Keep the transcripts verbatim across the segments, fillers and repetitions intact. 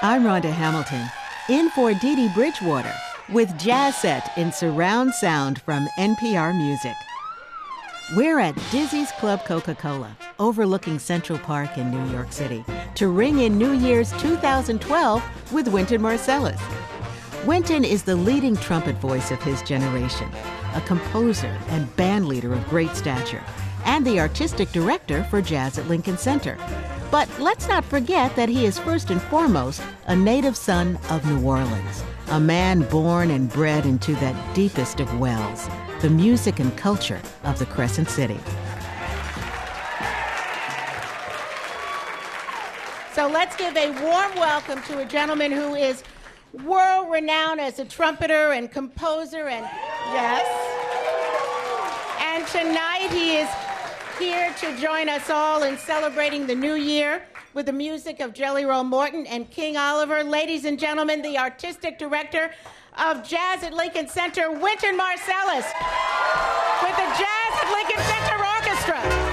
I'm Rhonda Hamilton, in for Dee Dee Bridgewater with Jazz Set in surround sound from N P R Music. We're at Dizzy's Club Coca-Cola, overlooking Central Park in New York City, to ring in New Year's two thousand twelve with Wynton Marsalis. Wynton is the leading trumpet voice of his generation, a composer and band leader of great stature, and the artistic director for Jazz at Lincoln Center. But let's not forget that he is first and foremost a native son of New Orleans, a man born and bred into that deepest of wells, the music and culture of the Crescent City. So let's give a warm welcome to a gentleman who is world-renowned as a trumpeter and composer, and yes. And tonight he is here to join us all in celebrating the new year with the music of Jelly Roll Morton and King Oliver. Ladies and gentlemen, the artistic director of Jazz at Lincoln Center, Wynton Marsalis, with the Jazz at Lincoln Center Orchestra.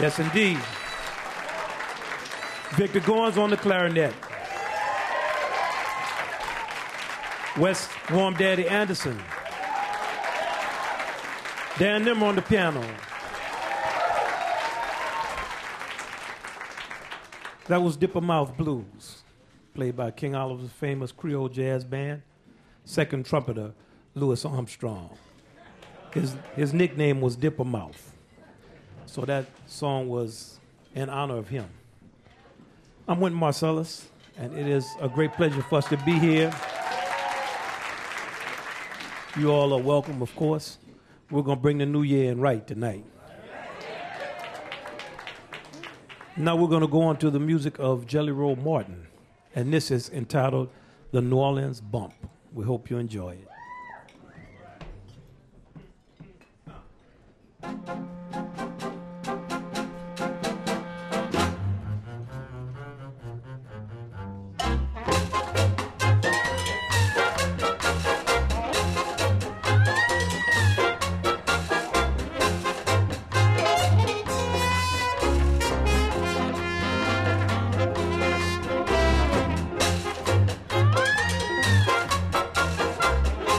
Yes, indeed. Victor Goins on the clarinet. Wes Warm Daddy Anderson. Dan Nimmer on the piano. That was Dipper Mouth Blues, played by King Oliver's famous Creole jazz band. Second trumpeter, Louis Armstrong. His, his nickname was Dipper Mouth. So that song was in honor of him. I'm Wynton Marsalis, and it is a great pleasure for us to be here. You all are welcome, of course. We're going to bring the new year in right tonight. Now we're going to go on to the music of Jelly Roll Morton, and this is entitled The New Orleans Bump. We hope you enjoy it. Thank you.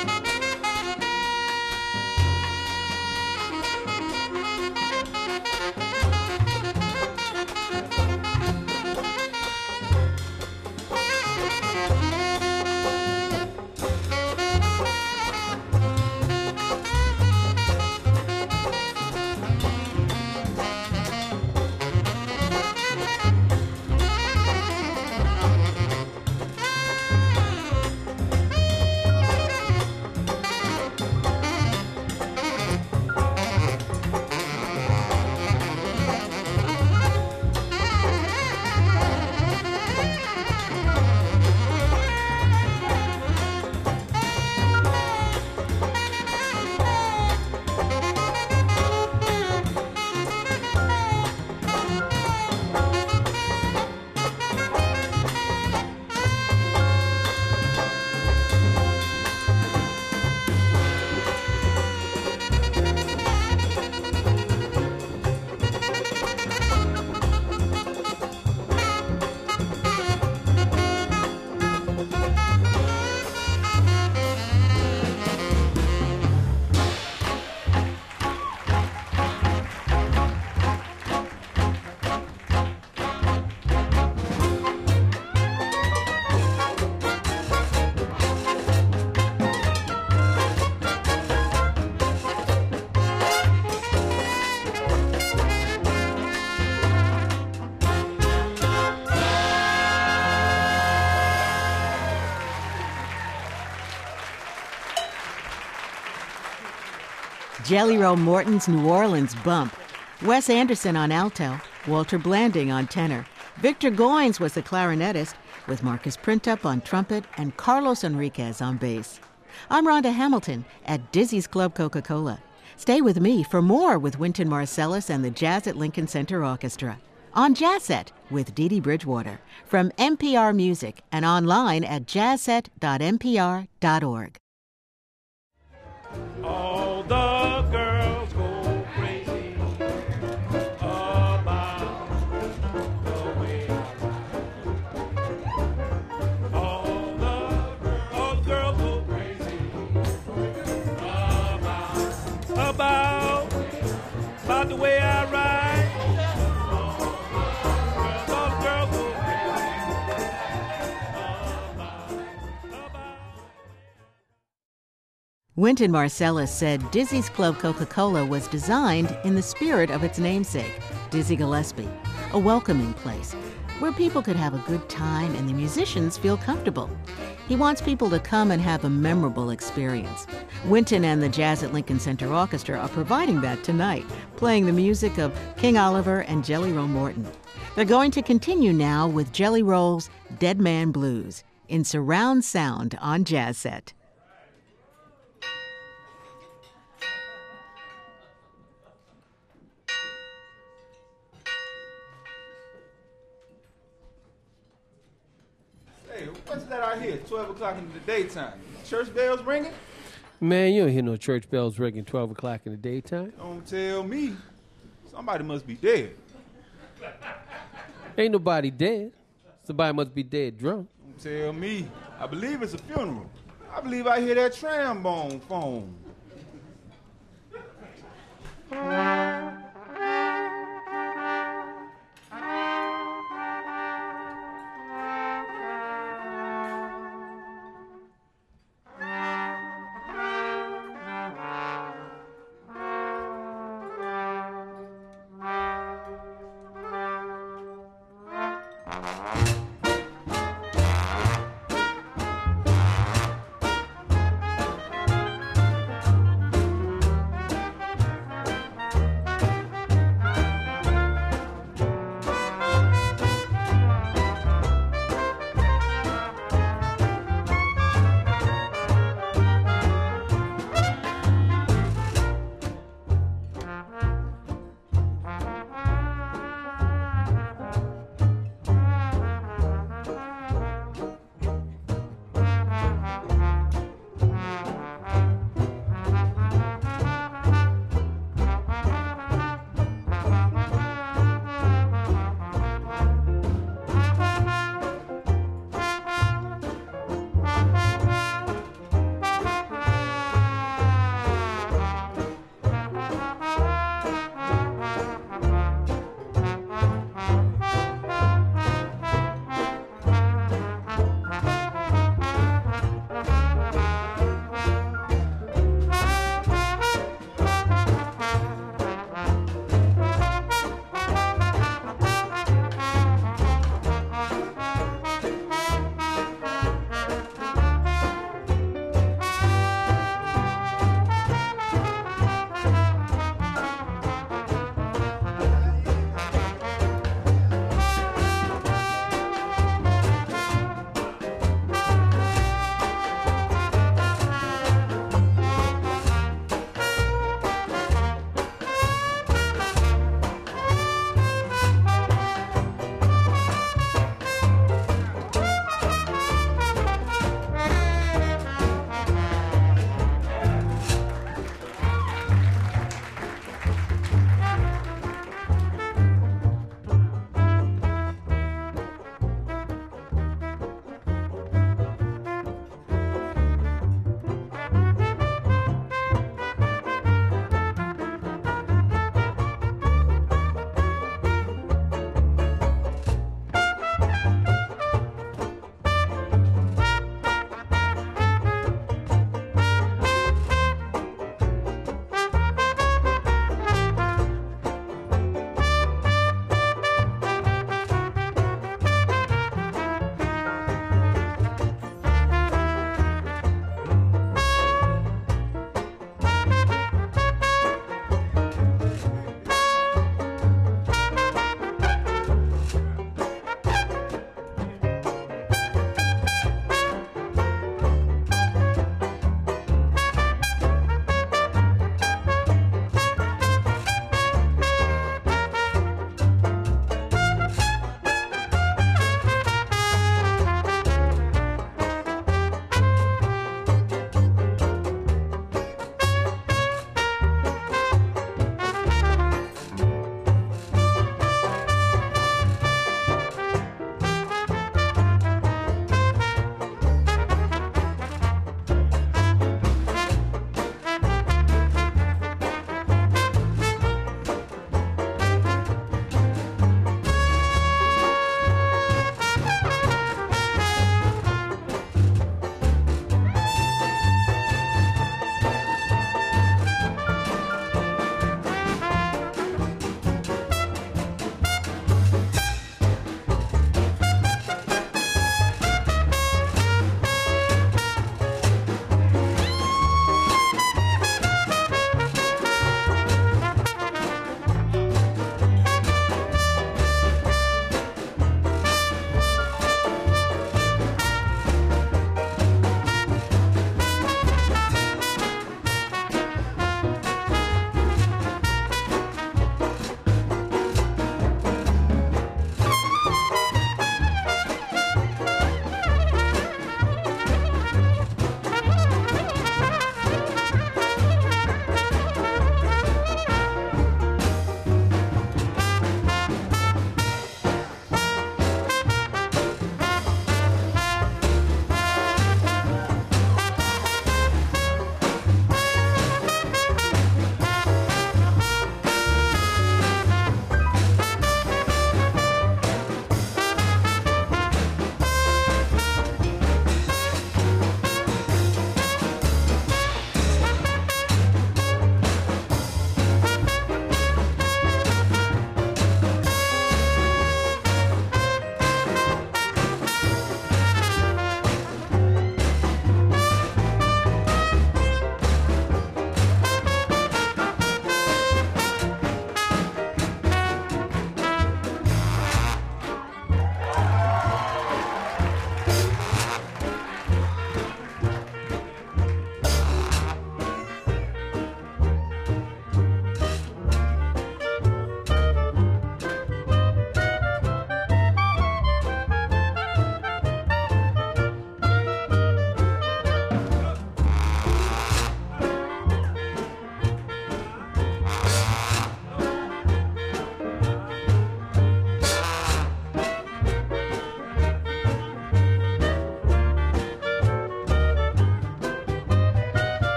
Jelly Roll Morton's New Orleans Bump, Wes Anderson on alto, Walter Blanding on tenor. Victor Goines was the clarinetist, with Marcus Printup on trumpet and Carlos Enriquez on bass. I'm Rhonda Hamilton at Dizzy's Club Coca-Cola. Stay with me for more with Wynton Marsalis and the Jazz at Lincoln Center Orchestra on Jazz Set with Dee Dee Bridgewater from N P R Music and online at jazz set dot n p r dot org. All the girls go crazy about the way I ride. All the, all the girls go crazy about, about, about the way I ride. All the girls go crazy about, about. Wynton Marsalis said Dizzy's Club Coca-Cola was designed in the spirit of its namesake, Dizzy Gillespie, a welcoming place where people could have a good time and the musicians feel comfortable. He wants people to come and have a memorable experience. Wynton and the Jazz at Lincoln Center Orchestra are providing that tonight, playing the music of King Oliver and Jelly Roll Morton. They're going to continue now with Jelly Roll's Dead Man Blues in surround sound on Jazz Set. Hey, what's that out here? twelve o'clock in the daytime. Church bells ringing? Man, you don't hear no church bells ringing twelve o'clock in the daytime. Don't tell me. Somebody must be dead. Ain't nobody dead. Somebody must be dead drunk. Don't tell me. I believe it's a funeral. I believe I hear that trombone phone.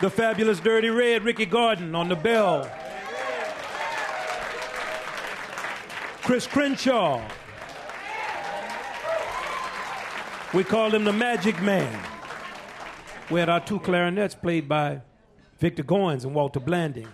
The fabulous Dirty Red, Ricky Gordon on the bell. Chris Crenshaw. We called him the Magic Man. We had our two clarinets played by Victor Goins and Walter Blanding.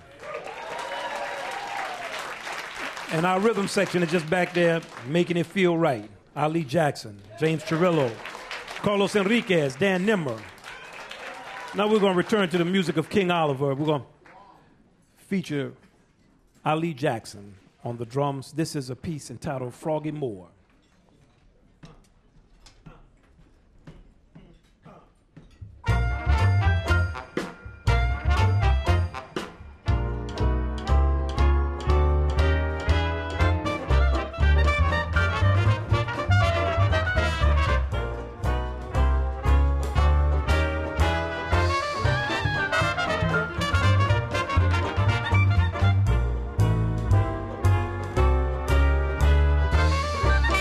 And our rhythm section is just back there making it feel right. Ali Jackson, James Chirillo, Carlos Enriquez, Dan Nimmer. Now we're going to return to the music of King Oliver. We're going to feature Ali Jackson on the drums. This is a piece entitled Froggy Moore. Thank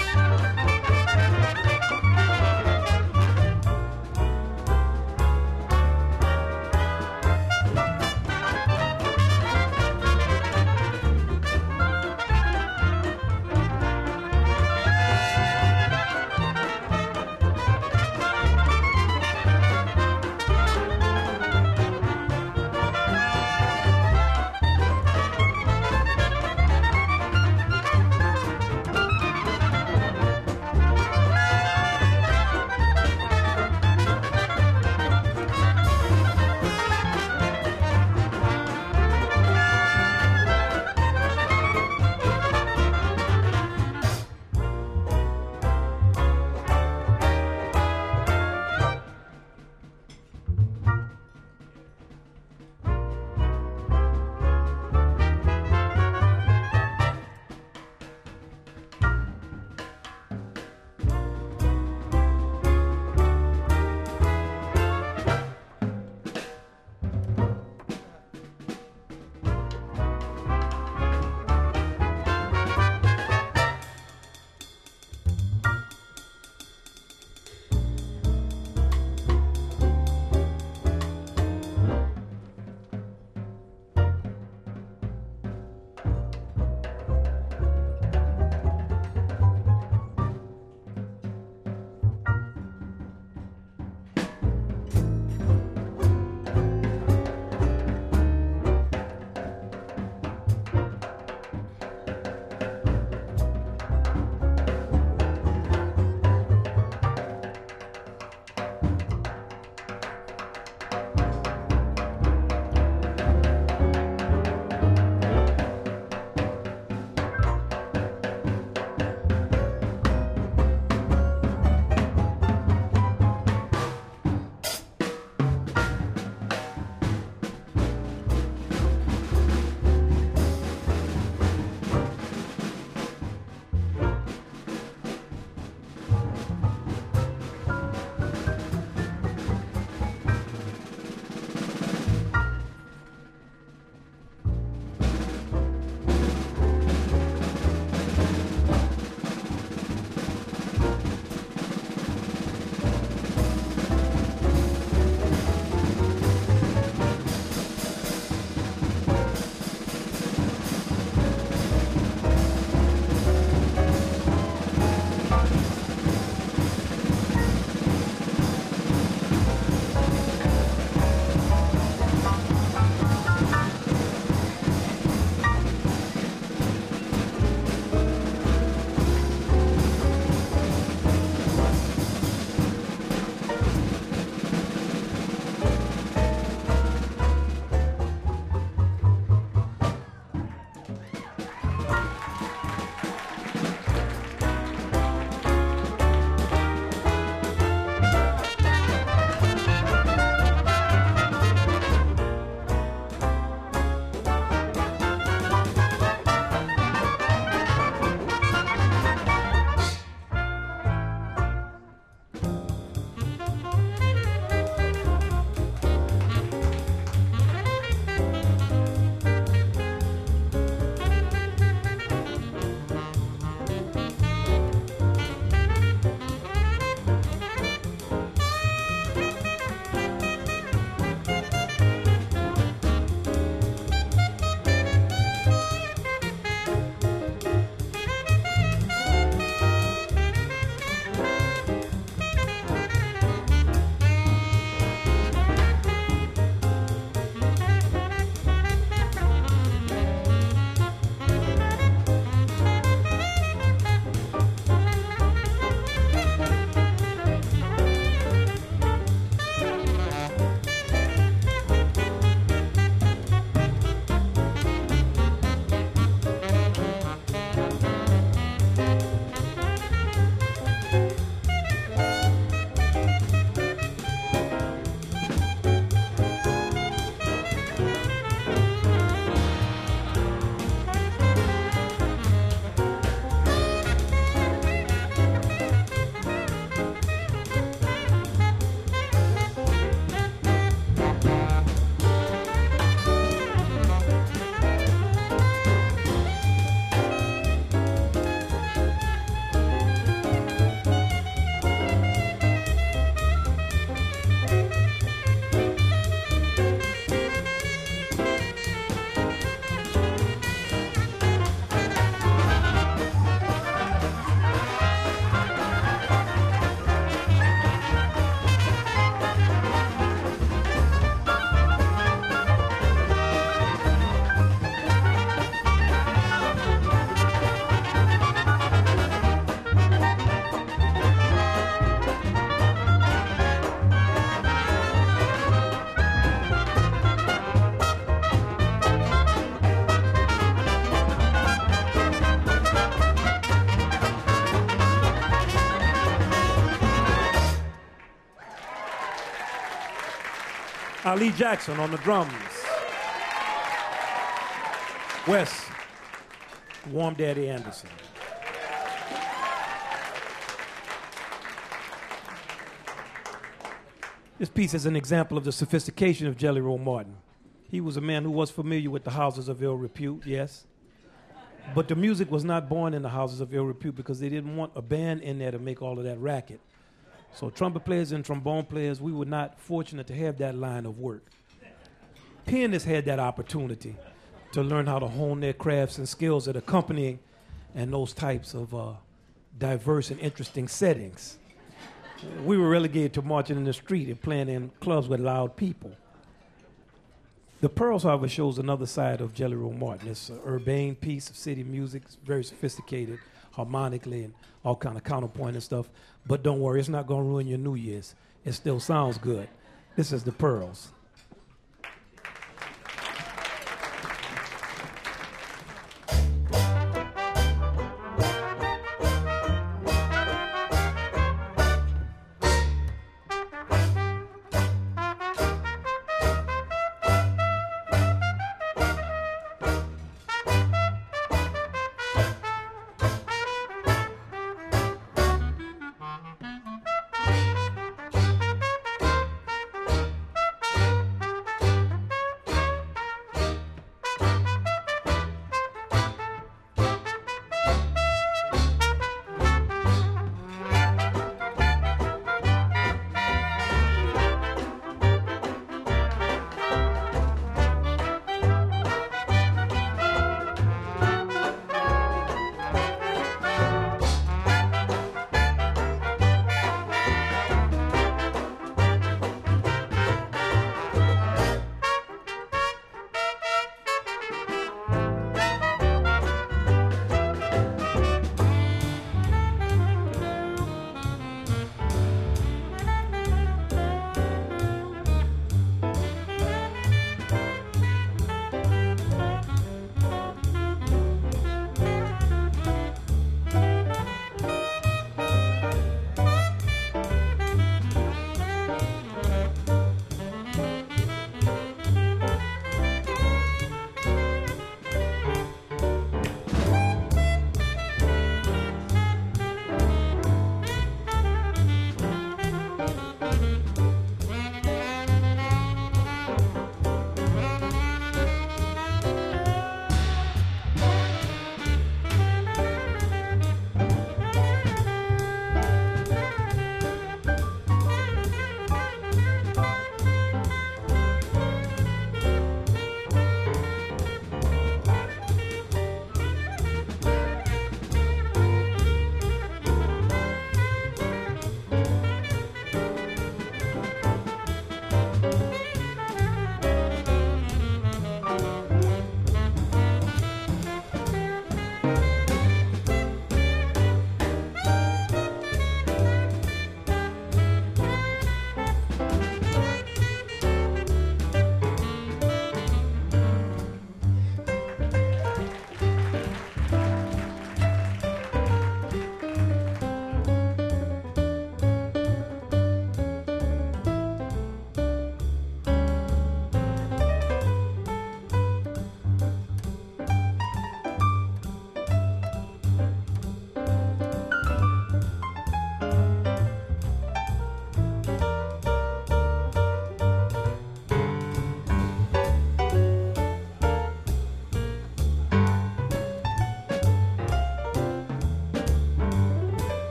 Ali Jackson on the drums. Wes, Warm Daddy Anderson. This piece is an example of the sophistication of Jelly Roll Morton. He was a man who was familiar with the houses of ill repute, yes. But the music was not born in the houses of ill repute because they didn't want a band in there to make all of that racket. So trumpet players and trombone players, we were not fortunate to have that line of work. Pianists had that opportunity to learn how to hone their crafts and skills at accompanying and those types of uh, diverse and interesting settings. We were relegated to marching in the street and playing in clubs with loud people. The Pearls, however, shows another side of Jelly Roll Morton. It's an urbane piece of city music. It's very sophisticated, harmonically, and all kind of counterpoint and stuff. But don't worry, it's not going to ruin your New Year's. It still sounds good. This is the Pearls.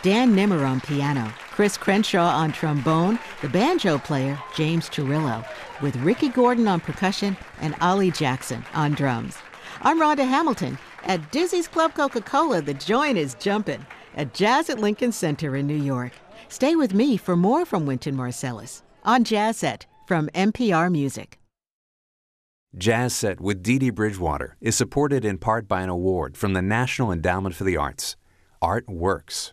Dan Nimmer on piano, Chris Crenshaw on trombone, the banjo player James Turillo, with Ricky Gordon on percussion and Ollie Jackson on drums. I'm Rhonda Hamilton. At Dizzy's Club Coca-Cola, the joint is jumping at Jazz at Lincoln Center in New York. Stay with me for more from Wynton Marsalis on Jazz Set from N P R Music. Jazz Set with Dee Dee Bridgewater is supported in part by an award from the National Endowment for the Arts. Art Works.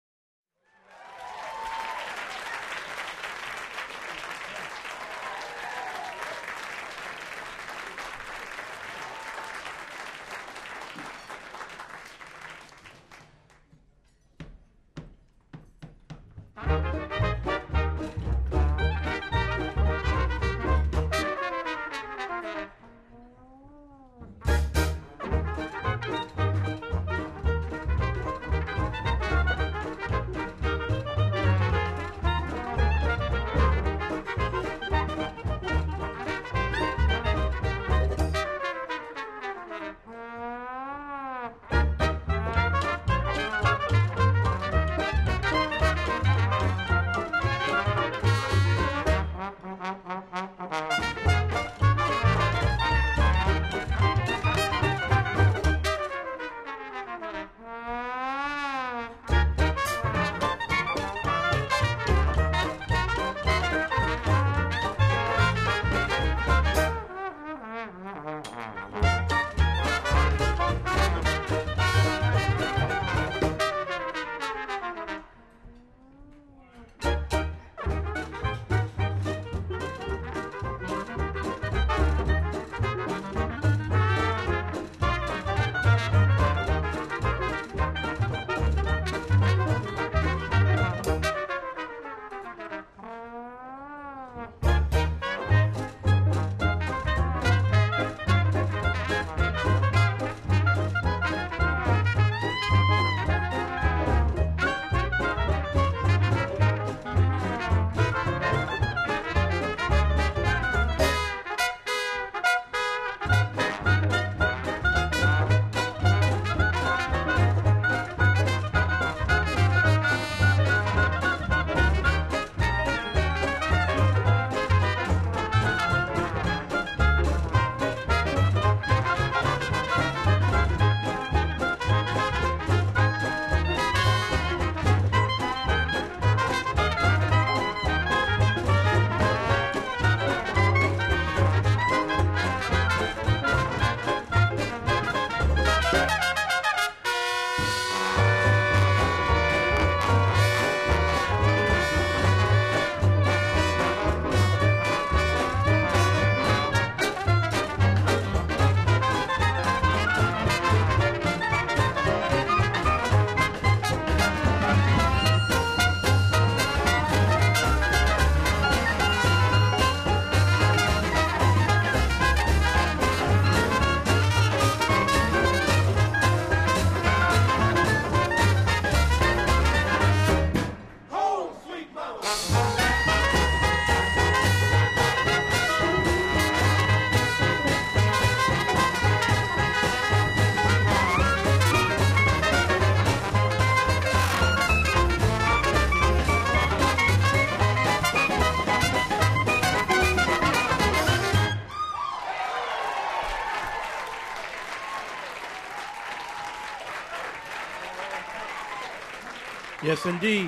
Yes, indeed.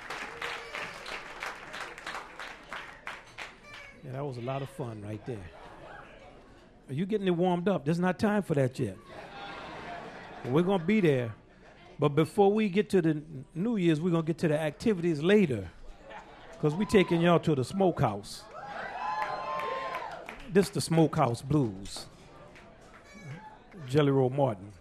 Yeah, that was a lot of fun right there. Are you getting it warmed up? There's not time for that yet. We're going to be there. But before we get to the New Year's, we're going to get to the activities later. Because we're taking y'all to the Smokehouse. This is the Smokehouse Blues. Jelly Roll Martin.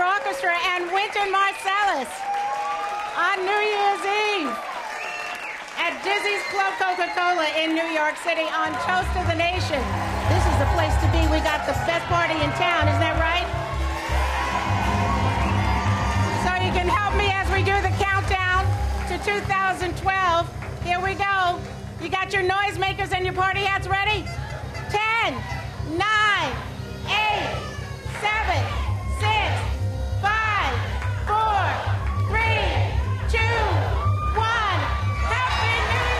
Orchestra and Wynton Marsalis on New Year's Eve at Dizzy's Club Coca-Cola in New York City on Toast of the Nation. This is the place to be. We got the best party in town, isn't that right? So you can help me as we do the countdown to two thousand twelve. Here we go. You got your noisemakers and your party hats ready? ten, nine, eight, seven, six, five, four, three, two, one. Happy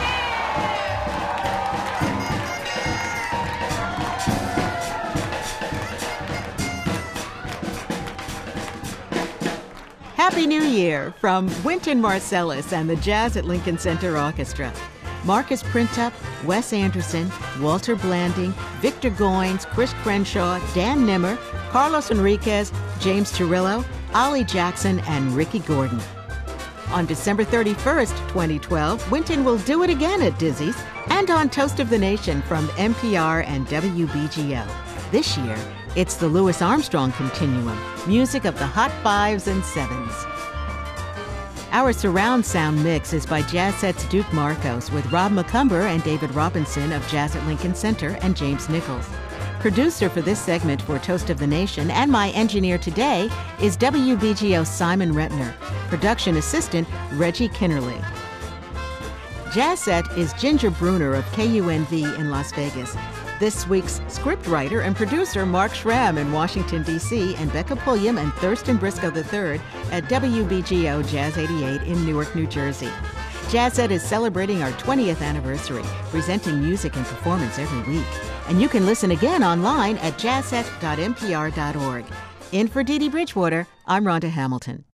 New Year! Happy New Year from Wynton Marsalis and the Jazz at Lincoln Center Orchestra. Marcus Printup, Wes Anderson, Walter Blanding, Victor Goines, Chris Crenshaw, Dan Nimmer, Carlos Enriquez, James Cirillo, Ollie Jackson, and Ricky Gordon. On December thirty-first, twenty twelve, Wynton will do it again at Dizzy's and on Toast of the Nation from N P R and W B G O. This year, it's the Louis Armstrong Continuum, music of the Hot Fives and Sevens. Our surround sound mix is by Jazzette's Duke Marcos with Rob McCumber and David Robinson of Jazz at Lincoln Center and James Nichols. Producer for this segment for Toast of the Nation and my engineer today is W B G O's Simon Retner. Production assistant, Reggie Kinnerly. Jazzette is Ginger Bruner of K U N V in Las Vegas. This week's scriptwriter and producer, Mark Schramm in Washington, D C, and Becca Pulliam and Thurston Briscoe the third at W B G O Jazz eighty-eight in Newark, New Jersey. Jazzette is celebrating our twentieth anniversary, presenting music and performance every week. And you can listen again online at jazzette dot n p r dot org. In for Dee Dee Bridgewater, I'm Rhonda Hamilton.